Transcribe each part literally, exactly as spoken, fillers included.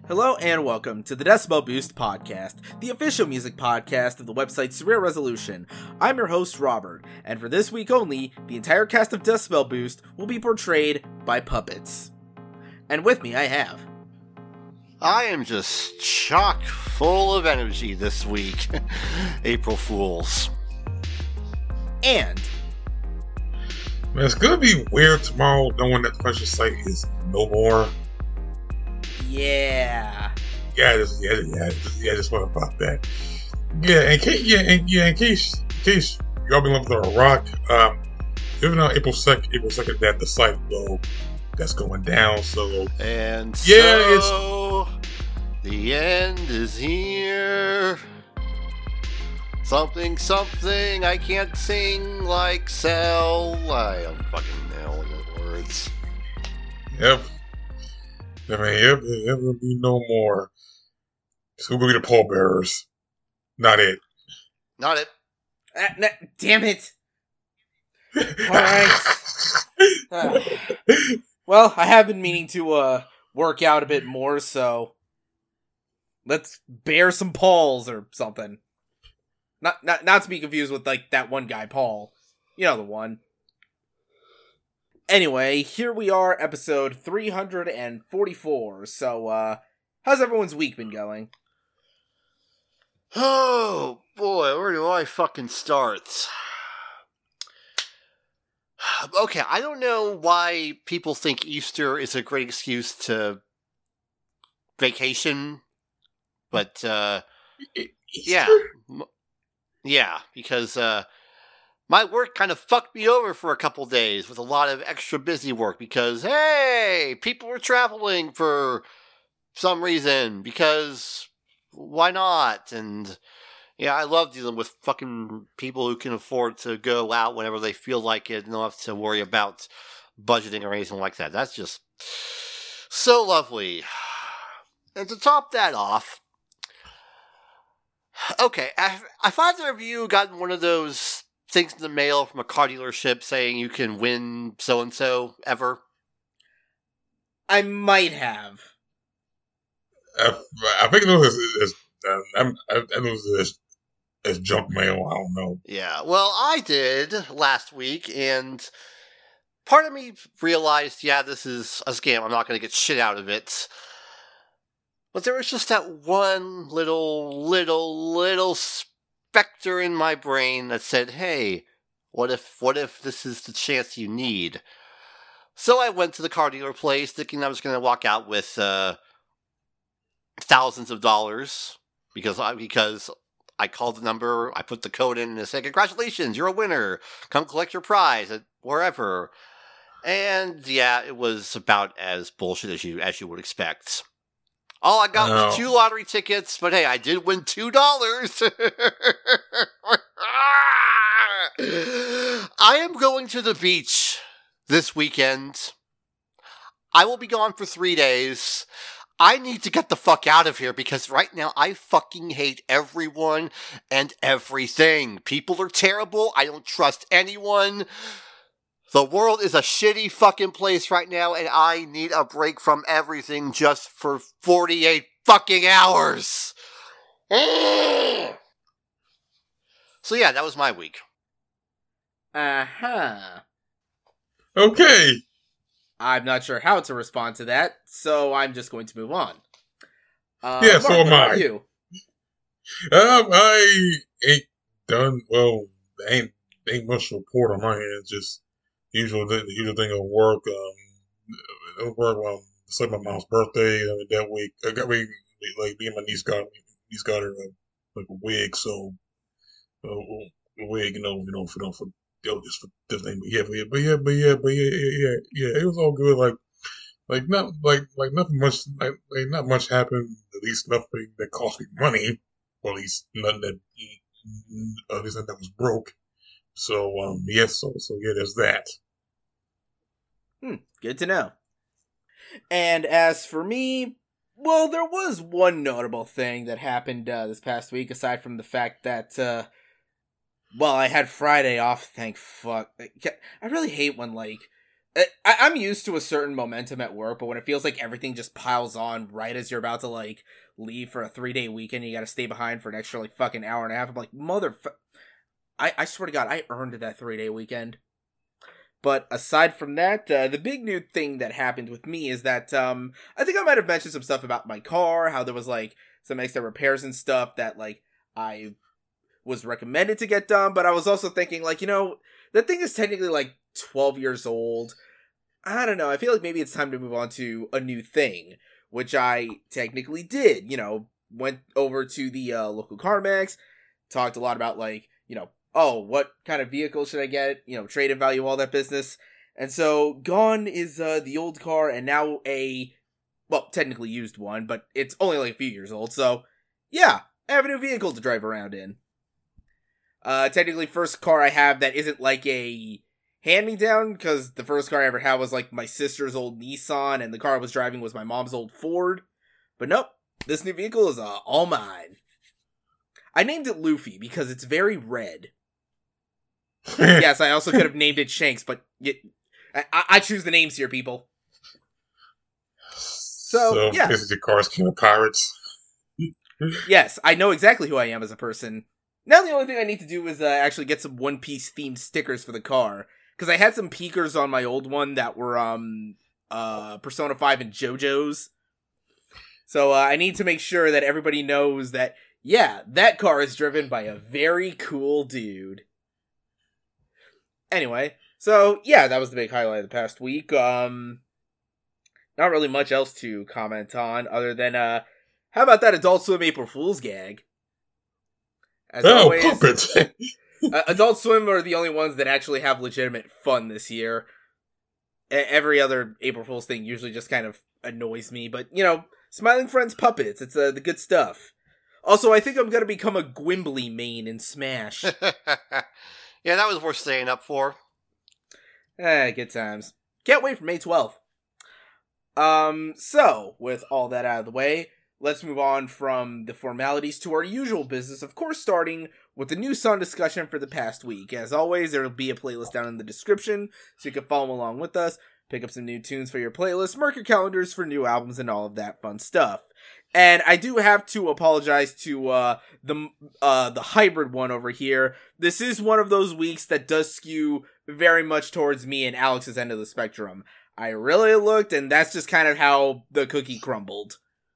Hello and welcome to the Decibel Boost Podcast, the official music podcast of the website Surreal Resolution. I'm your host, Robert, and for this week only, the entire cast of Decibel Boost will be portrayed by puppets. And with me, I have... I am just chock full of energy this week. April Fools. And... Man, it's gonna be weird tomorrow knowing that the special site is no more. Yeah. Yeah, just, yeah, yeah, just, yeah. Just what about that? Yeah, in case, yeah, in, yeah, in case, in case y'all been looking for a rock, um, even on April second, April second, that the site though that's going down. So and yeah, so it's the end is here. Something, something I can't sing like Cell. I am fucking nailing the words. Yep. I mean, it, it will be no more. So we'll be the pallbearers. Not it. Not it. Uh, n- damn it. Alright. Uh, well, I have been meaning to uh work out a bit more, so let's bear some palls or something. Not not not to be confused with like that one guy, Paul. You know the one. Anyway, here we are, episode three hundred forty-four. So, uh, how's everyone's week been going? Oh, boy, where do I fucking start? Okay, I don't know why people think Easter is a great excuse to vacation, but, uh, yeah. Yeah, because, uh, my work kind of fucked me over for a couple days with a lot of extra busy work because, hey, people were traveling for some reason because why not? And, yeah, I love dealing with fucking people who can afford to go out whenever they feel like it and don't have to worry about budgeting or anything like that. That's just so lovely. And to top that off, okay, have, have either of you gotten one of those things in the mail from a car dealership saying you can win so-and-so ever? I might have. I, I think it was as, I, I, I know it was as junk mail. I don't know. Yeah, well, I did last week, and part of me realized, yeah, this is a scam. I'm not going to get shit out of it. But there was just that one little, little, little specter in my brain that said, hey, what if what if this is the chance you need? So I went to the car dealer place thinking I was going to walk out with uh, thousands of dollars because I, because I called the number, I put the code in and it said, congratulations, you're a winner. Come collect your prize at wherever. And yeah, it was about as bullshit as you as you would expect. All I got no. was two lottery tickets, but hey, I did win two dollars. I am going to the beach this weekend. I will be gone for three days. I need to get the fuck out of here because right now I fucking hate everyone and everything. People are terrible. I don't trust anyone. The world is a shitty fucking place right now, and I need a break from everything just for forty-eight fucking hours. So yeah, that was my week. Uh-huh. Okay. I'm not sure how to respond to that, so I'm just going to move on. Uh, yeah, Mark, so am what I. about you? Um, I ain't done, well, ain't, ain't much to report on my end, just usual, the usual thing of work, um, it work, um, it's like my mom's birthday, I mean, that week, I got me, like, me and my niece got, niece got her, uh, like, a wig, so, uh, a wig, you know, you know, for, you know, for, you know, just for this thing, but yeah, but yeah, but yeah, but yeah, but yeah, yeah, yeah, yeah, it was all good, like, like, not, like, like, nothing much, like, like, not much happened, at least nothing that cost me money, or at least nothing that, uh, at least nothing that was broke. So, um, yes, so, so yeah, there's that. Hmm, good to know. And as for me, well, there was one notable thing that happened uh, this past week, aside from the fact that, uh, well, I had Friday off, thank fuck. I really hate when, like, I, I'm used to a certain momentum at work, but when it feels like everything just piles on right as you're about to, like, leave for a three-day weekend, and you gotta stay behind for an extra, like, fucking hour and a half, I'm like, motherfucker. I, I swear to God, I earned that three-day weekend. But aside from that, uh, the big new thing that happened with me is that, um, I think I might have mentioned some stuff about my car, how there was, like, some extra repairs and stuff that, like, I was recommended to get done, but I was also thinking, like, you know, that thing is technically, like, twelve years old. I don't know, I feel like maybe it's time to move on to a new thing, which I technically did, you know, went over to the, uh, local CarMax, talked a lot about, like, you know, oh, what kind of vehicle should I get? You know, trade-in value, all that business. And so, gone is uh, the old car, and now a, well, technically used one, but it's only like a few years old, so, yeah, I have a new vehicle to drive around in. Uh, technically, first car I have that isn't like a hand-me-down, because the first car I ever had was like my sister's old Nissan, and the car I was driving was my mom's old Ford. But nope, this new vehicle is uh, all mine. I named it Luffy because it's very red. Yes, I also could have named it Shanks, but it, I, I choose the names here, people. So, so yeah. This is your car's king of pirates. Yes, I know exactly who I am as a person. Now the only thing I need to do is uh, actually get some One Piece themed stickers for the car. Because I had some peekers on my old one that were um uh Persona five and JoJo's. So uh, I need to make sure that everybody knows that, yeah, that car is driven by a very cool dude. Anyway, so, yeah, that was the big highlight of the past week. Um, not really much else to comment on, other than, uh, how about that Adult Swim April Fool's gag? As oh, always, puppets! uh, Adult Swim are the only ones that actually have legitimate fun this year. A- every other April Fool's thing usually just kind of annoys me, but, you know, Smiling Friends puppets, it's uh, the good stuff. Also, I think I'm gonna become a Gwimbly main in Smash. Yeah, that was worth staying up for. Eh, good times. Can't wait for May twelfth. Um, so, with all that out of the way, let's move on from the formalities to our usual business, of course starting with the new song discussion for the past week. As always, there will be a playlist down in the description, so you can follow along with us, pick up some new tunes for your playlist, mark your calendars for new albums, and all of that fun stuff. And I do have to apologize to uh, the uh, the hybrid one over here. This is one of those weeks that does skew very much towards me and Alex's end of the spectrum. I really looked, and that's just kind of how the cookie crumbled.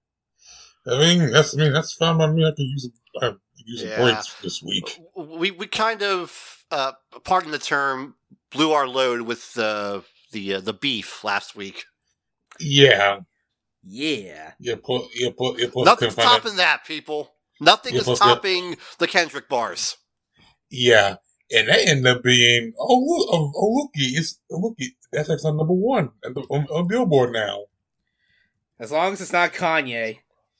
I mean, that's I mean that's fine by me. I can use a, I can use Yeah. a break this week. We we kind of, uh, pardon the term, blew our load with the the uh, the beef last week. Yeah, Yeah. yeah, put, yeah, put, yeah, put, Nothing's couldn't find topping that, people. Nothing Yeah, is plus topping the Kendrick bars. Yeah, and that ended up being oh look, oh, oh looky, it's looky, that's actually number one at the, on, on Billboard now. As long as it's not Kanye.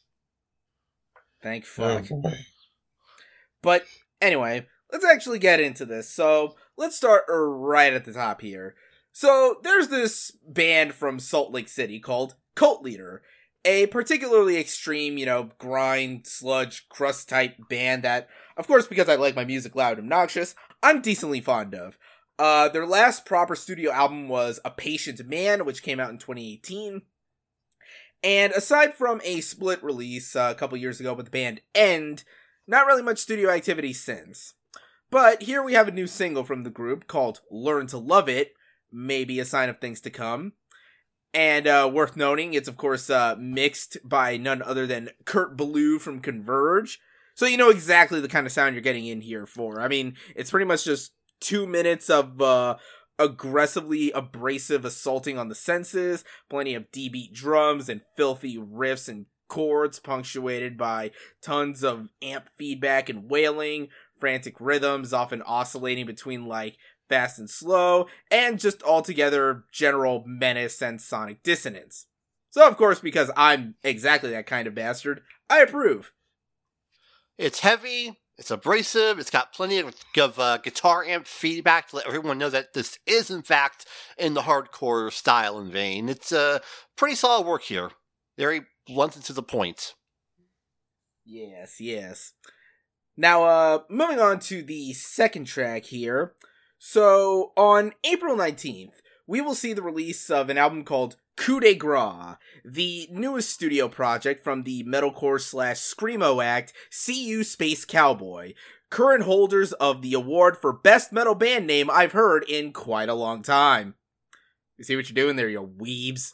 Thank Oh, fuck. boy. But anyway, let's actually get into this. So let's start right at the top here. So there's this band from Salt Lake City called Cult Leader, a particularly extreme, you know, grind, sludge, crust type band that, of course, because I like my music loud and obnoxious, I'm decently fond of. Uh, their last proper studio album was A Patient Man, which came out in twenty eighteen. And aside from a split release uh, a couple years ago with the band End, not really much studio activity since. But here we have a new single from the group called Learn to Love It, maybe a sign of things to come. And uh, worth noting, it's of course uh, mixed by none other than Kurt Ballou from Converge. So you know exactly the kind of sound you're getting in here for. I mean, it's pretty much just two minutes of uh, aggressively abrasive assaulting on the senses, plenty of D-beat drums and filthy riffs and chords punctuated by tons of amp feedback and wailing, frantic rhythms often oscillating between like fast and slow, and just altogether general menace and sonic dissonance. So of course, because I'm exactly that kind of bastard, I approve. It's heavy, it's abrasive, it's got plenty of, of uh, guitar amp feedback to let everyone know that this is, in fact, in the hardcore style and vein. It's uh, pretty solid work here. Very blunt and to the point. Yes, yes. Now, uh, moving on to the second track here. So, on April nineteenth, we will see the release of an album called Coup de Grace, the newest studio project from the metalcore slash screamo act See You Space Cowboy, current holders of the award for best metal band name I've heard in quite a long time. You see what you're doing there, you weebs?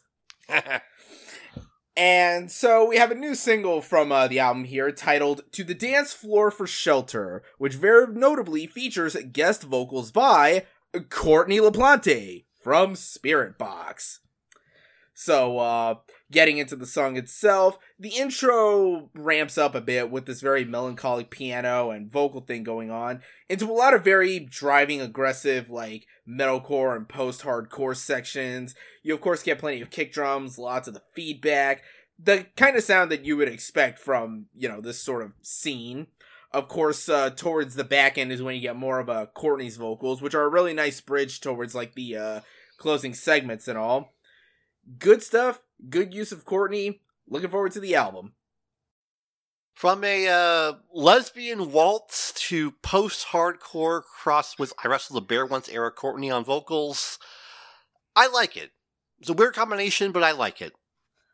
And so we have a new single from uh, the album here titled To the Dance Floor for Shelter, which very notably features guest vocals by Courtney LaPlante from Spiritbox. So, uh, getting into the song itself, the intro ramps up a bit with this very melancholic piano and vocal thing going on into a lot of very driving, aggressive, like, metalcore and post-hardcore sections. You, of course, get plenty of kick drums, lots of the feedback, the kind of sound that you would expect from, you know, this sort of scene. Of course, uh, towards the back end is when you get more of uh, Courtney's vocals, which are a really nice bridge towards, like, the uh, closing segments and all. Good stuff, good use of Courtney. Looking forward to the album. From a uh, lesbian waltz to post-hardcore cross with I Wrestled a Bear Once era Courtney on vocals, I like it. It's a weird combination, but I like it.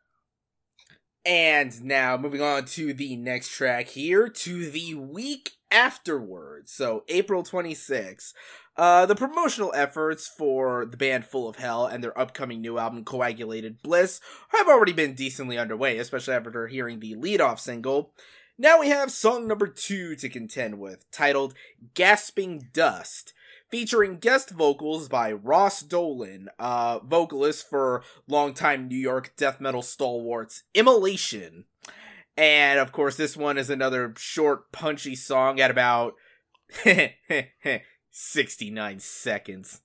And now, moving on to the next track here, to the week afterwards, so April twenty-sixth. Uh, the promotional efforts for the band Full of Hell and their upcoming new album, Coagulated Bliss, have already been decently underway, especially after hearing the lead-off single. Now we have song number two to contend with, titled Gasping Dust, featuring guest vocals by Ross Dolan, uh, vocalist for longtime New York death metal stalwarts Immolation. And, of course, this one is another short, punchy song at about sixty-nine seconds.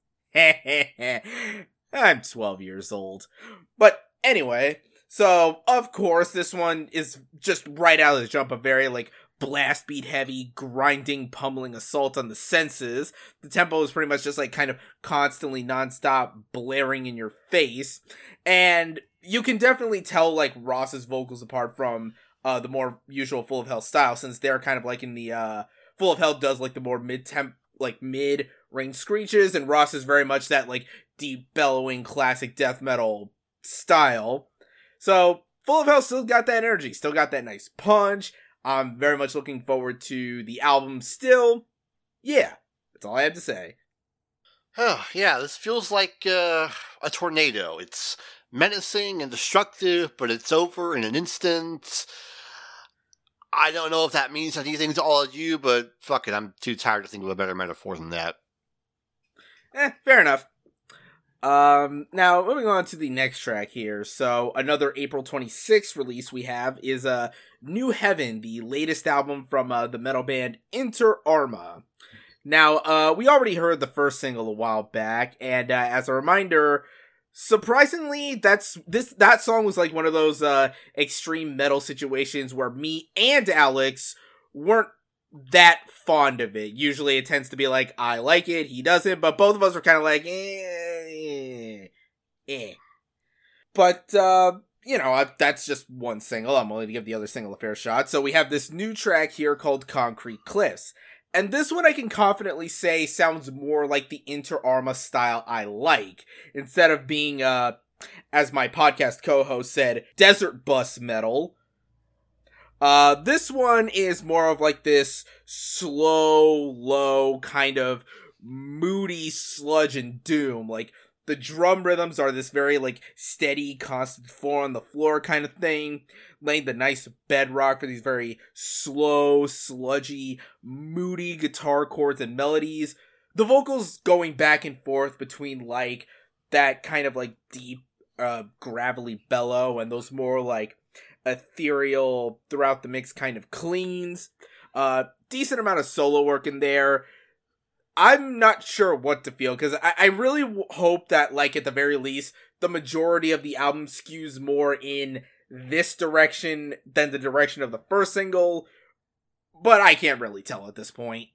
I'm twelve years old. But, anyway, so, of course, this one is just right out of the jump a very, like, blast beat heavy, grinding, pummeling assault on the senses. The tempo is pretty much just like kind of constantly nonstop blaring in your face. And you can definitely tell like Ross's vocals apart from uh, the more usual Full of Hell style, since they're kind of like in the uh, Full of Hell does like the more mid temp, like mid range screeches, and Ross is very much that like deep bellowing classic death metal style. So Full of Hell still got that energy, still got that nice punch. I'm very much looking forward to the album still. Yeah, that's all I have to say. Oh, yeah, this feels like uh, a tornado. It's menacing and destructive, but it's over in an instant. I don't know if that means anything to all of you, but fuck it, I'm too tired to think of a better metaphor than that. Eh, fair enough. Um, now, moving on to the next track here. So, another April twenty-sixth release we have is uh, New Heaven, the latest album from uh, the metal band Inter Arma. Now, uh, we already heard the first single a while back, and uh, as a reminder, surprisingly, that's this that song was like one of those uh, extreme metal situations where me and Alex weren't that fond of it. Usually it tends to be like, I like it, he doesn't, but both of us were kind of like, eh, eh. But, uh, you know, that's just one single. I'm willing to give the other single a fair shot. So we have this new track here called Concrete Cliffs. And this one I can confidently say sounds more like the Inter Arma style I like, instead of being, uh, as my podcast co-host said, desert bus metal. Uh, this one is more of like this slow, low, kind of moody sludge and doom. Like, the drum rhythms are this very, like, steady, constant four on the floor kind of thing, laying the nice bedrock for these very slow, sludgy, moody guitar chords and melodies. The vocals going back and forth between, like, that kind of, like, deep, uh, gravelly bellow and those more, like, ethereal throughout the mix kind of cleans. Uh, decent amount of solo work in there. I'm not sure what to feel, because I, I really w- hope that, like, at the very least, the majority of the album skews more in this direction than the direction of the first single, but I can't really tell at this point.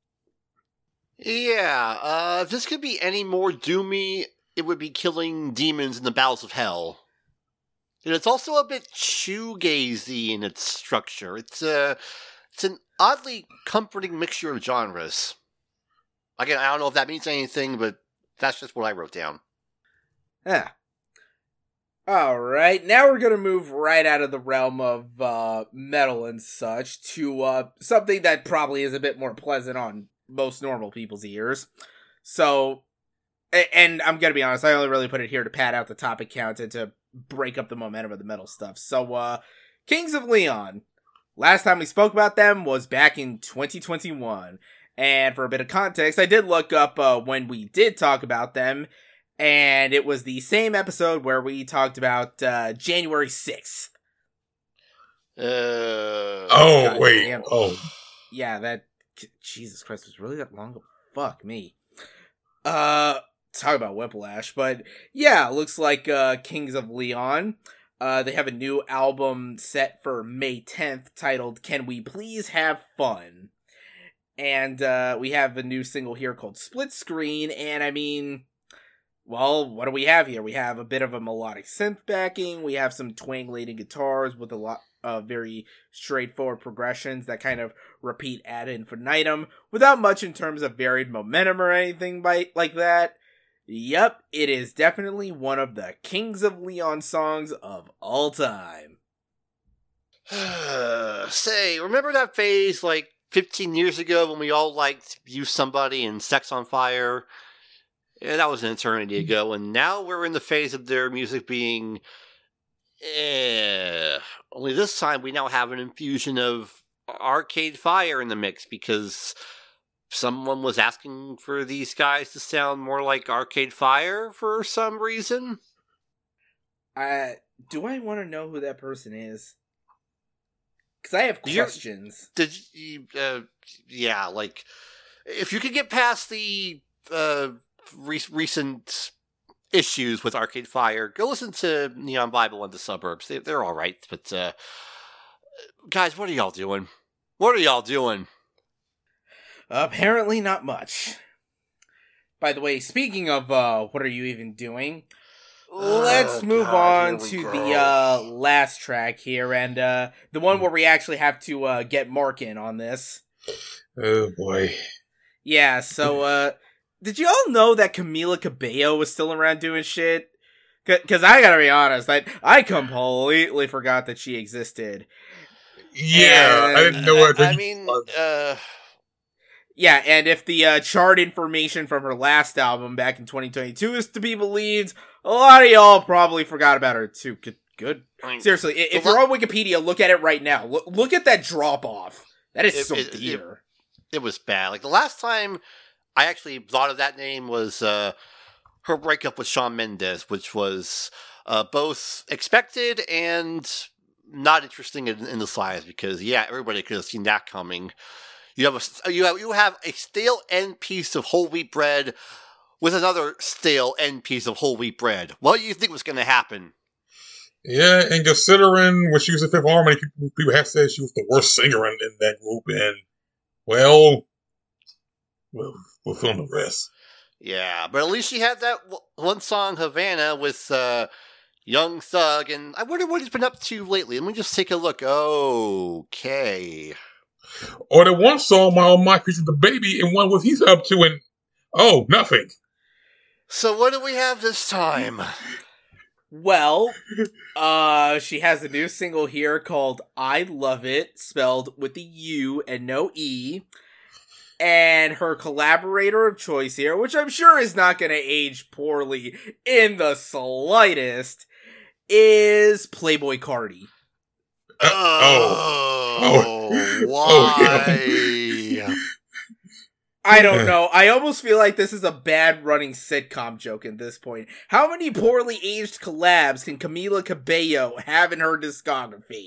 Yeah, uh, if this could be any more doomy, it would be killing demons in the bowels of hell. And it's also a bit shoegazy in its structure. It's, uh, it's an oddly comforting mixture of genres. Again, I don't know if that means anything, but that's just what I wrote down. Yeah. Alright, now we're gonna move right out of the realm of uh, metal and such to uh, something that probably is a bit more pleasant on most normal people's ears. So, and I'm gonna be honest, I only really put it here to pad out the topic count and to break up the momentum of the metal stuff. So, uh, Kings of Leon. Last time we spoke about them was back in twenty twenty-one. And for a bit of context, I did look up uh, when we did talk about them. And it was the same episode where we talked about uh, January sixth. Uh, oh, God wait. damn. Oh. Yeah, that... Jesus Christ, was really that long ago? Fuck me. Uh, talk about Whiplash. But yeah, looks like uh, Kings of Leon. Uh, they have a new album set for May tenth titled Can We Please Have Fun? And uh, we have a new single here called Split Screen. And I mean... Well, what do we have here? We have a bit of a melodic synth backing, we have some twang-laden guitars with a lot of very straightforward progressions that kind of repeat ad infinitum, without much in terms of varied momentum or anything by, like that. Yep, it is definitely one of the Kings of Leon songs of all time. Say, remember that phase like fifteen years ago when we all liked Use Somebody and Sex on Fire? Yeah, that was an eternity ago, and now we're in the phase of their music being, eh. Only this time we now have an infusion of Arcade Fire in the mix, because someone was asking for these guys to sound more like Arcade Fire for some reason. Uh, do I want to know who that person is? Because I have questions. You're, did you, uh, yeah, like, if you could get past the, uh, Re- recent issues with Arcade Fire, go listen to Neon Bible and the Suburbs. They, they're all right, but uh, guys, what are y'all doing? What are y'all doing? Apparently not much. By the way, speaking of uh, what are you even doing, oh, let's move God, on to go. the uh, last track here, and uh, the one where we actually have to uh, get Mark in on this. Oh boy. Yeah, so uh, did you all know that Camila Cabello was still around doing shit? Because I gotta be honest, I, I completely forgot that she existed. Yeah, and, I didn't know what I, I mean, uh... Yeah, and if the uh, chart information from her last album back in twenty twenty-two is to be believed, a lot of y'all probably forgot about her too. Good. good. I mean, Seriously, if you're on Wikipedia, look at it right now. Look, look at that drop-off. That is it, so it, dear. It, it was bad. Like, the last time I actually thought of that name was uh, her breakup with Shawn Mendes, which was uh, both expected and not interesting in, in the slightest, because, yeah, everybody could have seen that coming. You have a you have you have a stale end piece of whole wheat bread with another stale end piece of whole wheat bread. What do you think was going to happen? Yeah, and considering when she was in Fifth Harmony, people, people have said she was the worst singer in, in that group, and well, we'll, we'll film the rest. Yeah, but at least she had that one song, Havana, with uh, Young Thug, and I wonder what he's been up to lately. Let me just take a look. Okay. Or the one song, My Oh My featured the baby, and one what he's up to, and oh, nothing. So what do we have this time? Well, uh, she has a new single here called I Love It, spelled with the U and no E. And her collaborator of choice here, which I'm sure is not going to age poorly in the slightest, is Playboi Carti. Uh, oh. oh. Why? Oh, I don't know. I almost feel like this is a bad running sitcom joke at this point. How many poorly aged collabs can Camila Cabello have in her discography?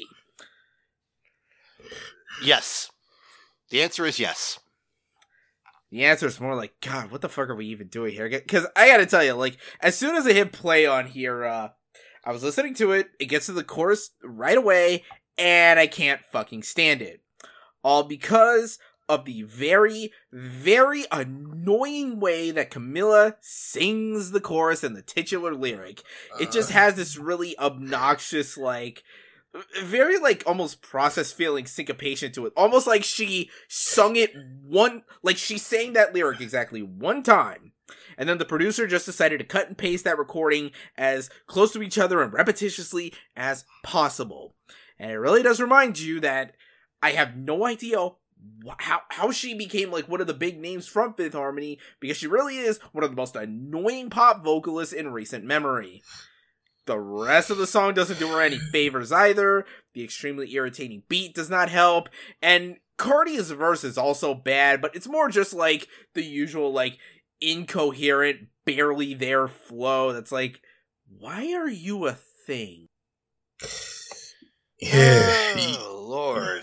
Yes. The answer is yes. The answer is more like, God, what the fuck are we even doing here? Because I gotta tell you, like, as soon as I hit play on here, uh, I was listening to it, it gets to the chorus right away, and I can't fucking stand it. All because of the very, very annoying way that Camila sings the chorus and the titular lyric. It just has this really obnoxious, like, very, like, almost process feeling syncopation to it. Almost like she sung it one, like she sang that lyric exactly one time, And then the producer just decided to cut and paste that recording as close to each other and repetitiously as possible. And it really does remind you that I have no idea how how she became like one of the big names from Fifth Harmony, because she really is one of the most annoying pop vocalists in recent memory. The rest of the song doesn't do her any favors either. The extremely irritating beat does not help, and Cardi's verse is also bad, but it's more just like the usual like incoherent, barely there flow that's like, why are you a thing? Yeah. Oh, Lord.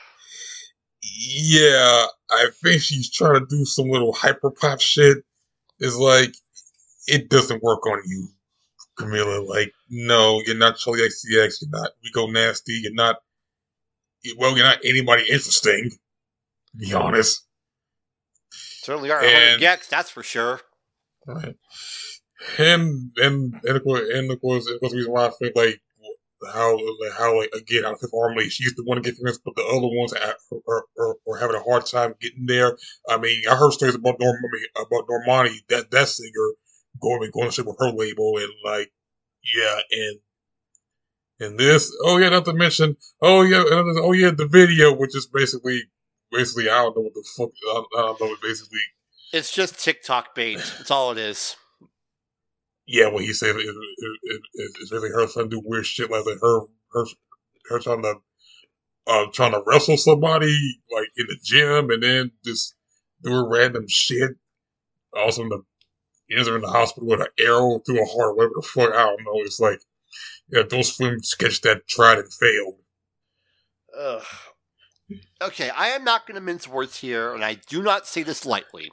Yeah, I think she's trying to do some little hyperpop shit. It's like, it doesn't work on you, Camila. Like, no, you're not Charlie X C X, you're not Rico Nasty, you're not, well, you're not anybody interesting, to be honest. Certainly are one hundred Gex, that's for sure. Right. And, and, and of course, and of course, of course, the reason why I think, like, how, like, how, like, again, out of Fifth Harmony, she's the one to get famous, but the other ones are, are, are, are having a hard time getting there. I mean, I heard stories about Normani, about Normani, that, that singer, going, going to shit with her label, and, like, yeah, and, and this, oh yeah, not to mention, oh yeah, oh yeah, the video, which is basically, basically, I don't know what the fuck, I, I don't know, basically. It's just TikTok bait, that's all it is. Yeah, what he said, it, it, it, it, it's really her trying to do weird shit like that. Her, her, her trying to, uh, trying to wrestle somebody like in the gym, and then just doing random shit. Also, in the ends her in the hospital with an arrow through her heart, whatever the fuck. I don't know. It's like, yeah, those film sketches that tried and failed. Ugh. Okay, I am not going to mince words here, and I do not say this lightly.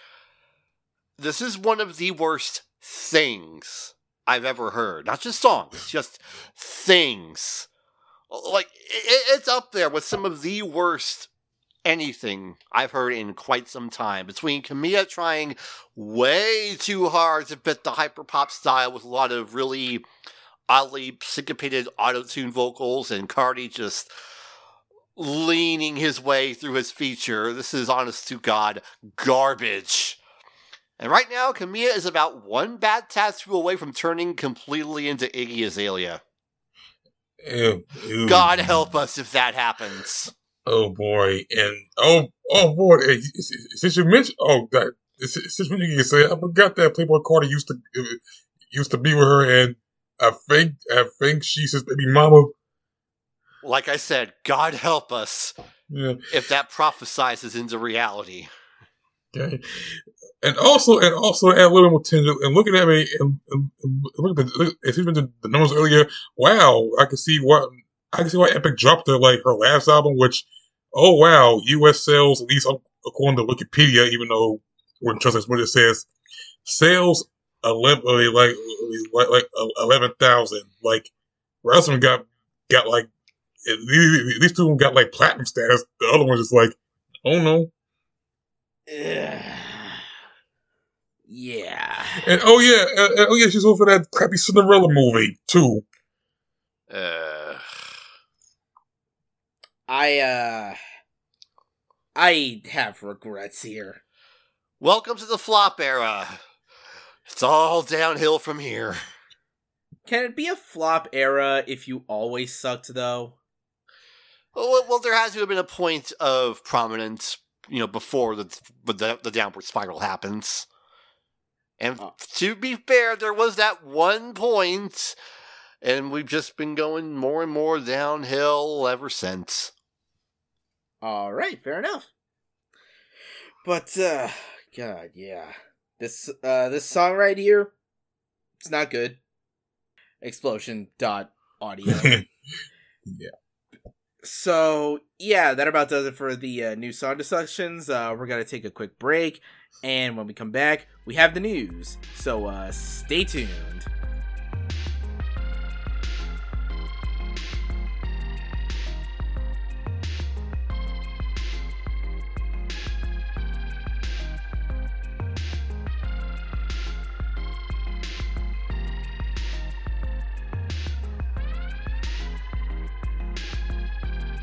This is one of the worst things I've ever heard. Not just songs, just things. Like, it, it's up there with some of the worst anything I've heard in quite some time. Between Camilla trying way too hard to fit the hyperpop style with a lot of really oddly syncopated auto-tune vocals, and Cardi just leaning his way through his feature. This is, honest to God, garbage. And right now, Camilla is about one bad tattoo away from turning completely into Iggy Azalea. Ew, ew. God help us if that happens. Oh boy, and oh oh boy, since you mentioned, oh that since when you can say, I forgot that Playboy Cardi used to used to be with her, and I think I think she's his baby mama. Like I said, God help us yeah. if that prophesizes into reality. Okay. And also, and also add a little more tinge. And looking at me, and, and, and look at the, look, as you mentioned the numbers earlier. Wow, I can see what I can see why Epic dropped her like her last album. Which, oh wow, U S sales, at least according to Wikipedia, even though when trust what it says, sales eleven like like like eleven thousand. Like, the rest of them got got like these two of them got like platinum status. The other one is like, oh no. Yeah. And oh yeah, uh, oh yeah, she's over that crappy Cinderella movie too. Uh, I uh, I have regrets here. Welcome to the flop era. It's all downhill from here. Can it be a flop era if you always sucked though? Well, well there has to have been a point of prominence, you know, before the the, the downward spiral happens. And oh. to be fair, there was that one point, and we've just been going more and more downhill ever since. All right, fair enough. But, uh, God, yeah. This, uh, this song right here, it's not good. Explosion dot audio. Yeah. So, yeah, that about does it for the uh, new song discussions. Uh, we're going to take a quick break, and when we come back, we have the news. So, uh, stay tuned.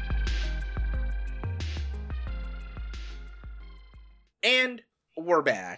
And we're back.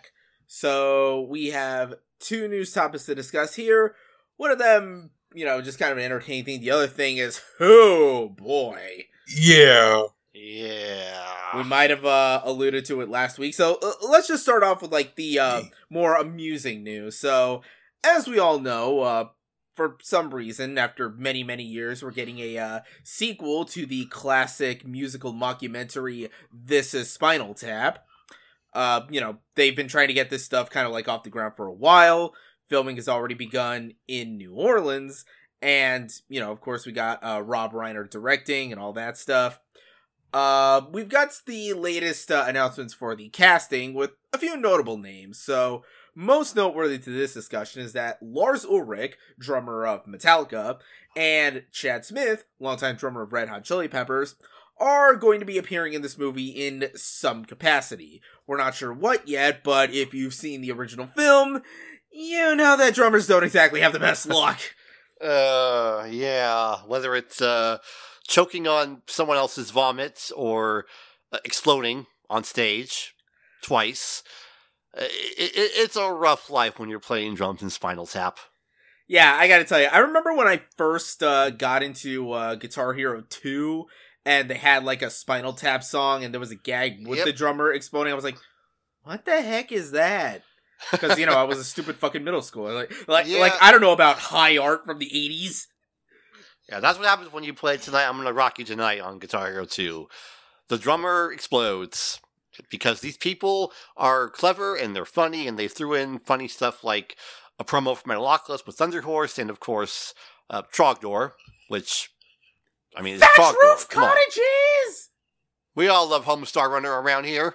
So we have two news topics to discuss here. One of them, you know, just kind of an entertaining thing. The other thing is, oh boy. Yeah. Yeah. We might have uh, alluded to it last week. So uh, let's just start off with like the uh, more amusing news. So as we all know, uh, for some reason, after many, many years, we're getting a uh, sequel to the classic musical mockumentary, This is Spinal Tap. Uh, you know, they've been trying to get this stuff kind of like off the ground for a while. Filming has already begun in New Orleans. And, you know, of course, we got uh, Rob Reiner directing and all that stuff. Uh, we've got the latest uh, announcements for the casting with a few notable names. So, most noteworthy to this discussion is that Lars Ulrich, drummer of Metallica, and Chad Smith, longtime drummer of Red Hot Chili Peppers, are going to be appearing in this movie in some capacity. We're not sure what yet, but if you've seen the original film, you know that drummers don't exactly have the best luck. Uh, yeah. Whether it's uh, choking on someone else's vomit or uh, exploding on stage twice, uh, it, it, it's a rough life when you're playing drums in Spinal Tap. Yeah, I gotta tell you, I remember when I first uh, got into uh, Guitar Hero two, and they had like a Spinal Tap song, and there was a gag with Yep. the drummer exploding. I was like, what the heck is that? Because, you know, I was a stupid fucking middle schooler. Like, like, Yeah. like, I don't know about high art from the eighties. Yeah, that's what happens when you play Tonight I'm Gonna Rock You Tonight on Guitar Hero two. The drummer explodes because these people are clever and they're funny, and they threw in funny stuff like a promo for Metalocalypse with Thunder Horse and, of course, uh, Trogdor, which, I mean, it's Thatch Trogdor. roof Come on. cottages! We all love Homestar Runner around here.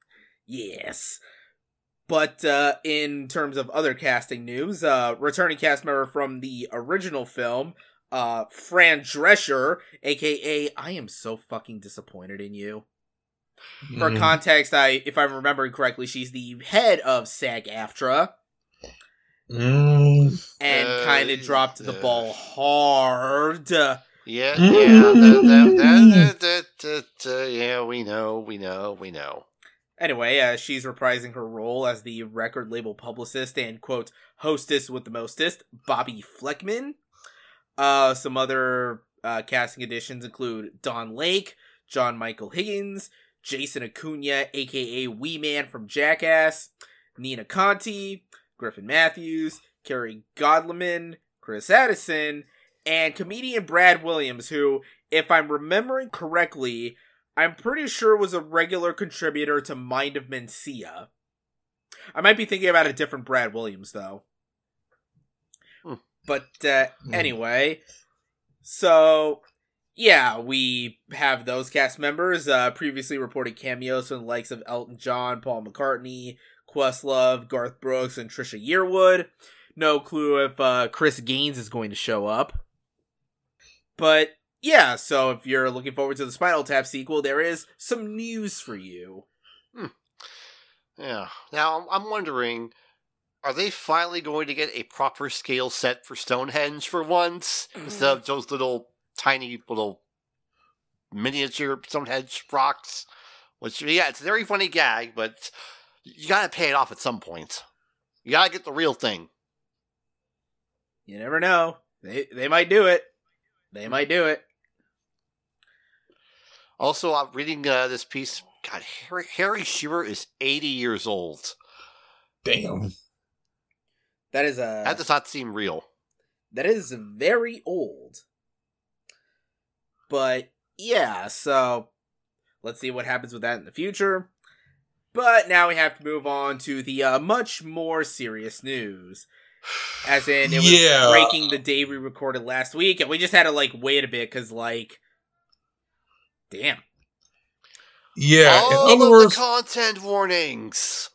Yes. But uh, in terms of other casting news, uh, returning cast member from the original film, uh, Fran Drescher, aka I am so fucking disappointed in you. For Mhm. context, I if I'm remembering correctly, she's the head of SAG-AFTRA Mm. and Uh, kind of dropped the uh. ball hard. Yeah, yeah, Mm. that, that, that, that, that, that, uh, yeah, we know, we know, we know. Anyway, uh, she's reprising her role as the record label publicist and, quote, hostess with the mostest, Bobby Fleckman. Uh, some other uh, casting additions include Don Lake, John Michael Higgins, Jason Acuna, aka Wee Man from Jackass, Nina Conti, Griffin Matthews, Kerry Godleman, Chris Addison, and comedian Brad Williams, who, if I'm remembering correctly, I'm pretty sure was a regular contributor to Mind of Mencia. I might be thinking about a different Brad Williams, though. Hmm. But, uh, anyway, so, yeah, we have those cast members, uh, previously reported cameos from the likes of Elton John, Paul McCartney, Questlove, Garth Brooks, and Trisha Yearwood. No clue if, uh, Chris Gaines is going to show up. But, yeah, so if you're looking forward to the Spinal Tap sequel, there is some news for you. Hmm. Yeah. Now, I'm wondering, are they finally going to get a proper scale set for Stonehenge for once? Instead of those little, tiny, little miniature Stonehenge rocks? Which, yeah, it's a very funny gag, but you gotta pay it off at some point. You gotta get the real thing. You never know. They they might do it. They might do it. Also, I'm reading uh, this piece. God, Harry, Harry Shearer is eighty years old. Damn. That is a That does not seem real. that is very old. But yeah, so let's see what happens with that in the future. But now we have to move on to the uh, much more serious news. As in, it was Yeah. breaking the day we recorded last week, and we just had to, like, wait a bit, because, like, damn. Yeah. All in other of words, the content warnings.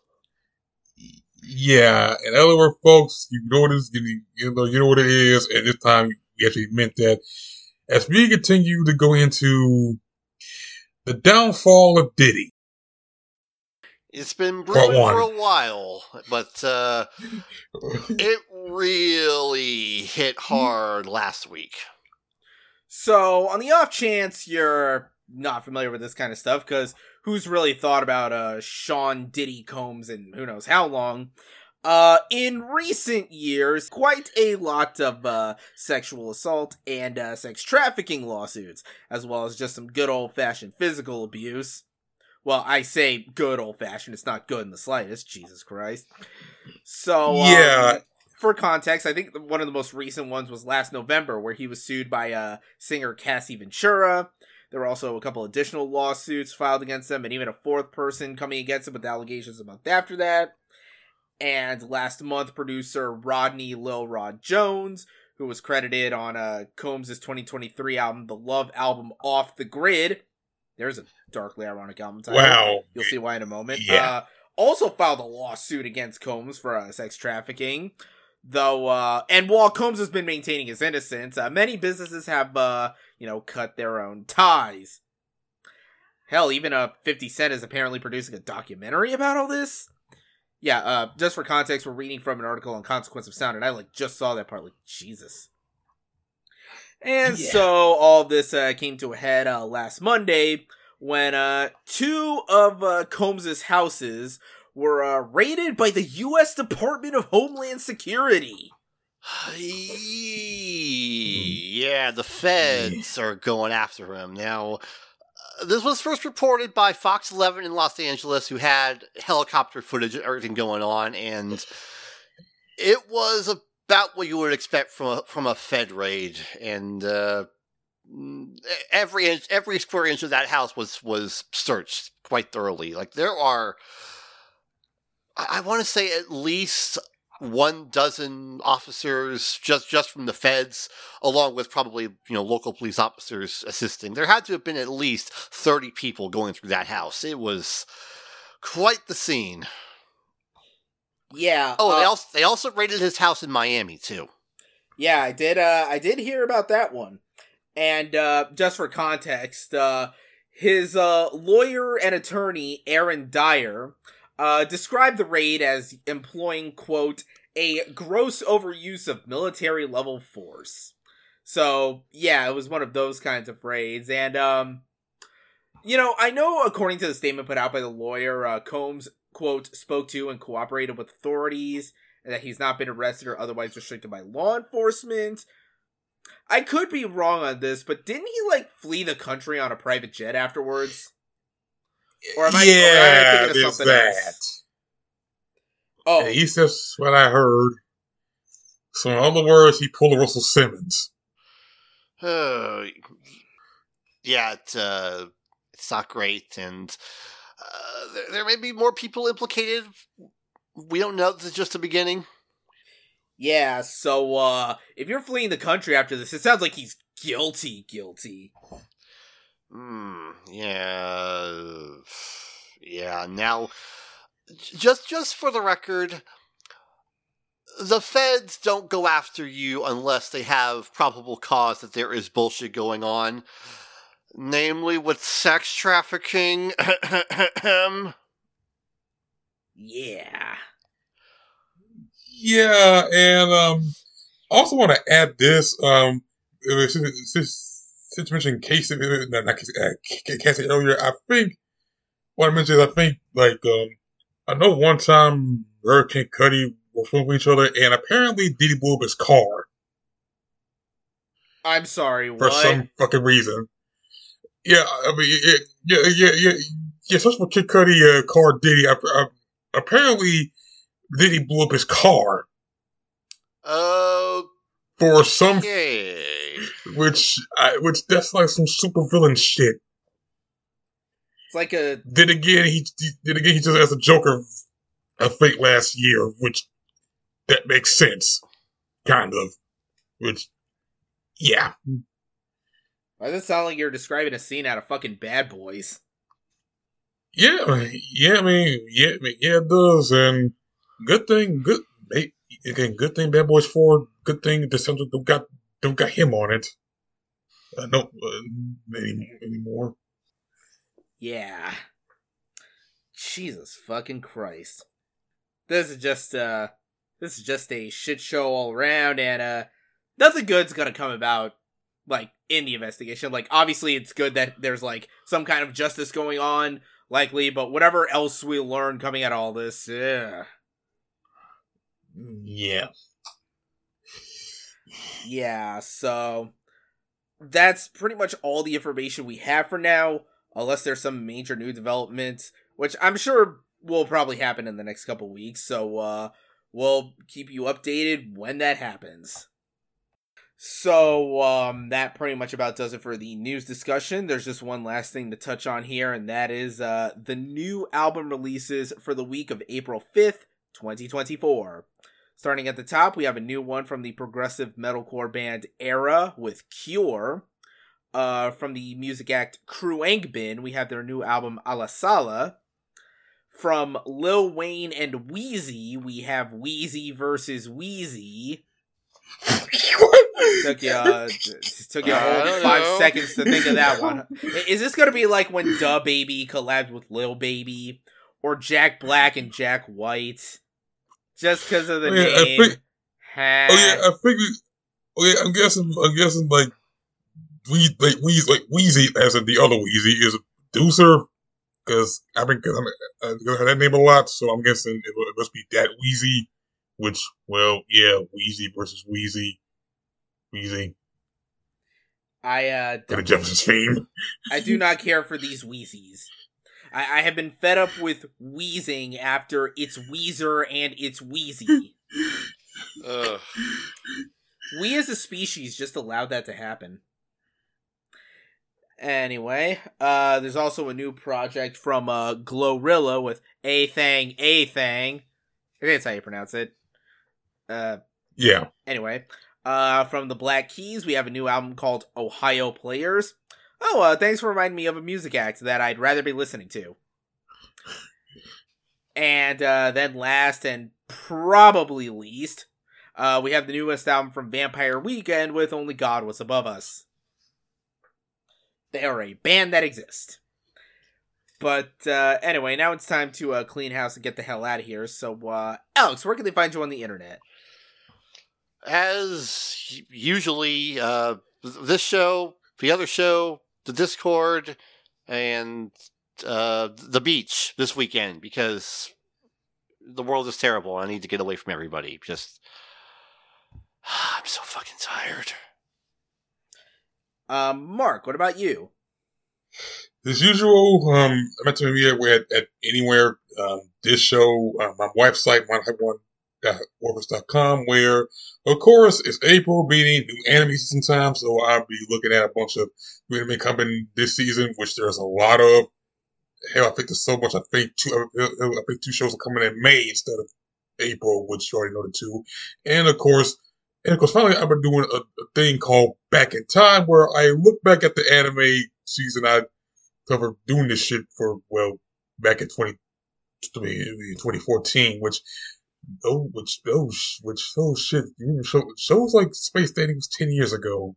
yeah. In other words, folks, you know what it is. You, you know, you know what it is, and this time we actually meant that. As we continue to go into the downfall of Diddy. It's been Part brewing one. for a while, but uh, it really hit hard last week. So, on the off chance you're not familiar with this kind of stuff, because who's really thought about uh, Sean Diddy Combs and who knows how long. Uh, in recent years, quite a lot of uh, sexual assault and uh, sex trafficking lawsuits, as well as just some good old-fashioned physical abuse. Well, I say good old-fashioned, it's not good in the slightest, Jesus Christ. So, um, Yeah. for context, I think one of the most recent ones was last November, where he was sued by uh, singer Cassie Ventura. There were also a couple additional lawsuits filed against him, and even a fourth person coming against him with allegations a month after that. And last month, producer Rodney Lil Rod Jones, who was credited on uh, Combs' twenty twenty-three album, the Love Album Off the Grid. There's a darkly ironic album title. Wow. You'll see why in a moment. Yeah. Uh, also filed a lawsuit against Combs for uh, sex trafficking. Though, uh, and while Combs has been maintaining his innocence, uh, many businesses have, uh, you know, cut their own ties. Hell, even uh, fifty Cent is apparently producing a documentary about all this. Yeah, uh, just for context, we're reading from an article on Consequence of Sound, and I, like, just saw that part, like, Jesus. And Yeah. so, all this, uh, came to a head, uh, last Monday, when, uh, two of, uh, Combs' houses were, uh, raided by the U S Department of Homeland Security. Yeah, the feds are going after him. Now, uh, this was first reported by Fox eleven in Los Angeles, who had helicopter footage of everything going on, and it was about what you would expect from a, from a Fed raid. And uh, every inch, every square inch of that house was, was searched quite thoroughly. Like, there are, I, I want to say at least one dozen officers just, just from the feds, along with probably, you know, local police officers assisting. There had to have been at least thirty people going through that house. It was quite the scene. Yeah. Oh, uh, they also they also raided his house in Miami too. Yeah, I did, uh, I did hear about that one. And, uh, just for context, uh, his, uh, lawyer and attorney, Aaron Dyer, uh, described the raid as employing, quote, a gross overuse of military-level force. So, yeah, it was one of those kinds of raids. And, um, you know, I know according to the statement put out by the lawyer, uh, Combs, quote, spoke to and cooperated with authorities, and that he's not been arrested or otherwise restricted by law enforcement. I could be wrong on this, but didn't he, like, flee the country on a private jet afterwards? Or am I, yeah, or am I thinking of there's something that. else? Oh, At least that's what I heard. So in other words, he pulled a Russell Simmons. Oh, yeah, it, uh, it's not great, and uh, there, there may be more people implicated. We don't know. This is just the beginning. yeah, so, uh, if you're fleeing the country after this, it sounds like he's guilty, guilty. Hmm, yeah. Yeah, now, just, just for the record, the feds don't go after you unless they have probable cause that there is bullshit going on. Namely with sex trafficking. Yeah. Yeah, and um, I also want to add this. Um, since, since, since you mentioned Casey, not Casey, uh, Cassie earlier, I think what I mentioned, I think like um, I know one time Hurricane Cuddy were filming with each other, and apparently Diddy blew up his car I'm sorry, for what? some fucking reason. Yeah, I mean, it, yeah, yeah, yeah, yeah. Search for Kid Cudi, uh, car Diddy. I, I, apparently, Diddy blew up his car Oh, for some, okay. which, I, which that's like some super villain shit. It's like a, Then again, he, he then again he just has a Joker, I think last year, which that makes sense, kind of. Which, yeah. why does it sound like you're describing a scene out of fucking Bad Boys? Yeah, yeah, I mean, yeah, I mean, yeah, it does, and good thing, good, again, good thing Bad Boys four, good thing the Central don't got, don't got him on it. Uh, no, uh, any, anymore. Yeah. Jesus fucking Christ. This is just, uh, this is just a shit show all around, and, uh, nothing good's gonna come about, like, in the investigation. Like, obviously it's good that there's, like, some kind of justice going on, likely, but whatever else we learn coming out of all this, yeah. Yeah. Yeah, so that's pretty much all the information we have for now, unless there's some major new developments, which I'm sure will probably happen in the next couple weeks, so uh, we'll keep you updated when that happens. So, um, that pretty much about does it for the news discussion. There's just one last thing to touch on here, and that is uh, the new album releases for the week of April fifth, twenty twenty-four. Starting at the top, we have a new one from the progressive metalcore band Era with Cure. Uh, from the music act Khruangbin, we have their new album Alla Sala. From Lil Wayne and Wheezy, we have Wheezy versus Wheezy. Took you, uh, took you a whole five know. seconds to think of that one. Is this gonna be like when Da Baby collabed with Lil Baby? Or Jack Black and Jack White? Just because of the oh, yeah, name. Think, huh? Oh yeah, I figured. Oh yeah, I'm guessing. I'm guessing like we like Wheezy, like Wheezy, as in the other Wheezy, is a producer. Because I've been cause I'm, uh, I heard that name a lot, so I'm guessing it, it must be that Wheezy. Which, well, yeah, Wheezy versus Wheezy, Wheezy. I uh, for the Jefferson's fame. I do not care for these Wheezys. I, I have been fed up with wheezing after it's Weezer and it's Wheezy. Ugh. We as a species just allowed that to happen. Anyway, uh, there's also a new project from uh, Glorilla with A Thang, A Thang. I think that's how you pronounce it. Uh, yeah. Anyway, uh, from the Black Keys, we have a new album called Ohio Players. Oh, uh, thanks for reminding me of a music act that I'd rather be listening to. And uh, then last and probably least, uh, we have the newest album from Vampire Weekend with Only God Was Above Us. They are a band that exists. But uh, anyway, now it's time to uh, clean house and get the hell out of here. So, uh, Alex, where can they find you on the internet? As usually, uh, this show, the other show, the Discord, and uh, the beach this weekend, because the world is terrible. I need to get away from everybody. Just, I'm so fucking tired. Um, Mark, what about you? As usual, um, I'm at we're at, at anywhere. Um, this show, uh, my website, one five one dot orvis dot com, where, of course, it's April, meaning new anime season time, so I'll be looking at a bunch of new anime coming this season, which there's a lot of. Hell, I think there's so much. I think two, I think two shows are coming in May instead of April, which you already know the two. And of course, and of course, finally, I've been doing a, a thing called Back in Time, where I look back at the anime season I covered doing this shit for, well, back in twenty, twenty fourteen, which, oh, which, oh, which, oh shit, you remember show, shows like Space Dating was ten years ago.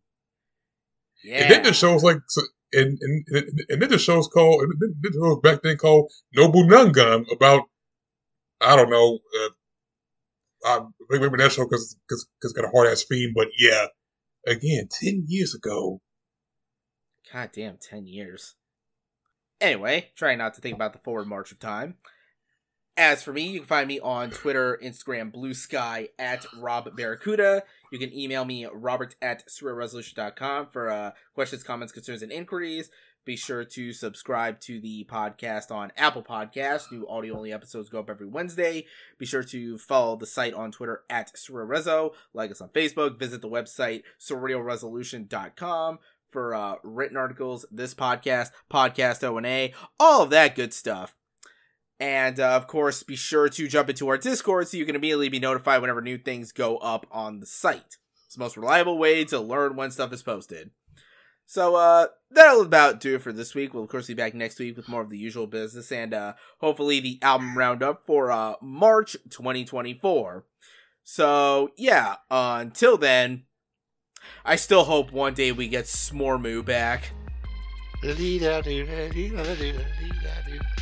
Yeah. And then the shows like, and, and, and then the show's called, and then the show back then called Nobunangan about, I don't know, uh, I remember that show because because it's got a hard ass theme, but yeah, again, ten years ago. God damn, ten years. Anyway, trying not to think about the forward march of time. As for me, you can find me on Twitter, Instagram, Blue Sky, at Rob Barracuda. You can email me, robert at surreal resolution dot com for uh, questions, comments, concerns, and inquiries. Be sure to subscribe to the podcast on Apple Podcasts. New audio-only episodes go up every Wednesday. Be sure to follow the site on Twitter at surrealrezo. Like us on Facebook. Visit the website, surreal resolution dot com. For uh, written articles, this podcast, Podcast O and A, all of that good stuff. And, uh, of course, be sure to jump into our Discord so you can immediately be notified whenever new things go up on the site. It's the most reliable way to learn when stuff is posted. So, uh, that'll about do it for this week. We'll, of course, be back next week with more of the usual business and, uh, hopefully the album roundup for, uh, March twenty twenty-four. So, yeah, uh, until then, I still hope one day we get Smormu back.